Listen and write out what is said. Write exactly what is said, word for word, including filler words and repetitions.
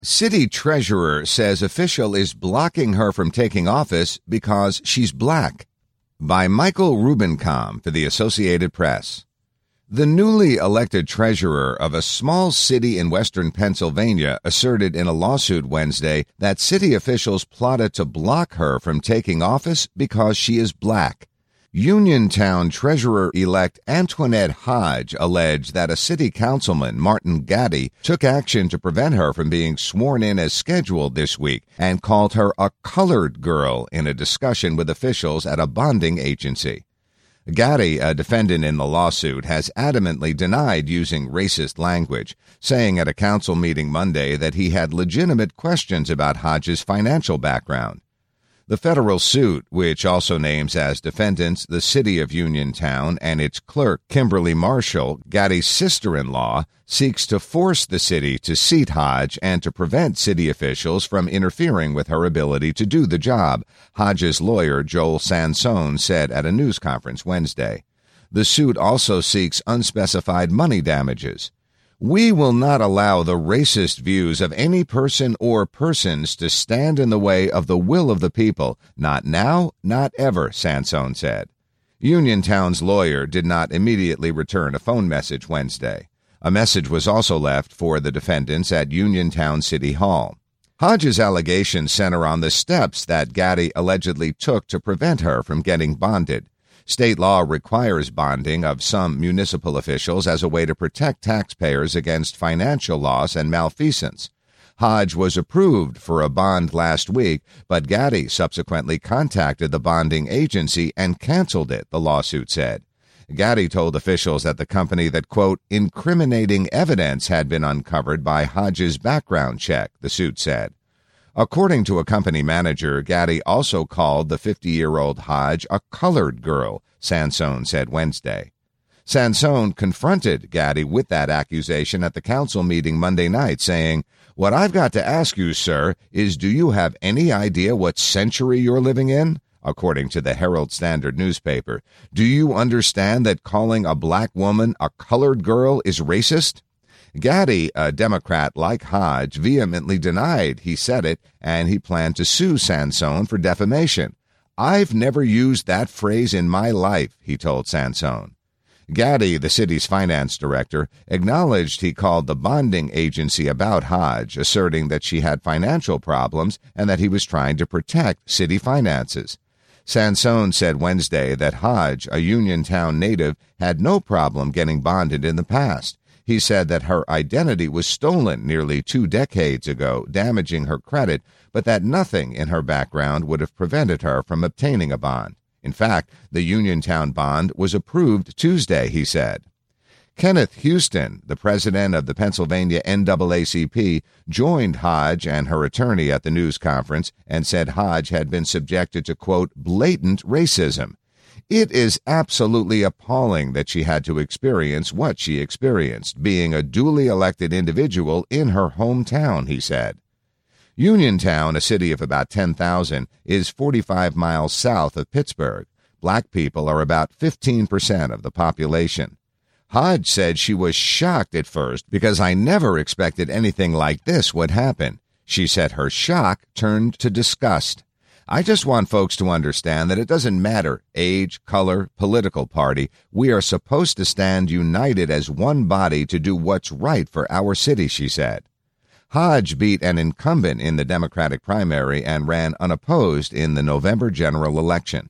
City treasurer says official is blocking her from taking office because she's black. By Michael Rubenkamp for the Associated Press. The newly elected treasurer of a small city in western Pennsylvania asserted in a lawsuit Wednesday that city officials plotted to block her from taking office because she is black. Uniontown Treasurer-elect Antoinette Hodge alleged that a city councilman, Martin Gaddy, took action to prevent her from being sworn in as scheduled this week and called her a colored girl in a discussion with officials at a bonding agency. Gaddy, a defendant in the lawsuit, has adamantly denied using racist language, saying at a council meeting Monday that he had legitimate questions about Hodge's financial background. The federal suit, which also names as defendants the city of Uniontown and its clerk, Kimberly Marshall, Gaddy's sister-in-law, seeks to force the city to seat Hodge and to prevent city officials from interfering with her ability to do the job, Hodge's lawyer Joel Sansone said at a news conference Wednesday. The suit also seeks unspecified money damages. We will not allow the racist views of any person or persons to stand in the way of the will of the people, not now, not ever, Sansone said. Uniontown's lawyer did not immediately return a phone message Wednesday. A message was also left for the defendants at Uniontown City Hall. Hodge's allegations center on the steps that Gaddy allegedly took to prevent her from getting bonded. State law requires bonding of some municipal officials as a way to protect taxpayers against financial loss and malfeasance. Hodge was approved for a bond last week, but Gaddy subsequently contacted the bonding agency and canceled it, the lawsuit said. Gaddy told officials at the company that, quote, incriminating evidence had been uncovered by Hodge's background check, the suit said. According to a company manager, Gaddy also called the fifty-year-old Hodge a colored girl, Sansone said Wednesday. Sansone confronted Gaddy with that accusation at the council meeting Monday night, saying, "What I've got to ask you, sir, is do you have any idea what century you're living in?" According to the Herald Standard newspaper. Do you understand that calling a black woman a colored girl is racist? Gaddy, a Democrat like Hodge, vehemently denied he said it, and he planned to sue Sansone for defamation. I've never used that phrase in my life, he told Sansone. Gaddy, the city's finance director, acknowledged he called the bonding agency about Hodge, asserting that she had financial problems and that he was trying to protect city finances. Sansone said Wednesday that Hodge, a Uniontown native, had no problem getting bonded in the past. He said that her identity was stolen nearly two decades ago, damaging her credit, but that nothing in her background would have prevented her from obtaining a bond. In fact, the Uniontown bond was approved Tuesday, he said. Kenneth Houston, the president of the Pennsylvania N double A C P, joined Hodge and her attorney at the news conference and said Hodge had been subjected to, quote, blatant racism. It is absolutely appalling that she had to experience what she experienced, being a duly elected individual in her hometown, he said. Uniontown, a city of about ten thousand, is forty-five miles south of Pittsburgh. Black people are about fifteen percent of the population. Hodge said she was shocked at first because I never expected anything like this would happen. She said her shock turned to disgust. I just want folks to understand that it doesn't matter age, color, political party. We are supposed to stand united as one body to do what's right for our city, she said. Hodge beat an incumbent in the Democratic primary and ran unopposed in the November general election.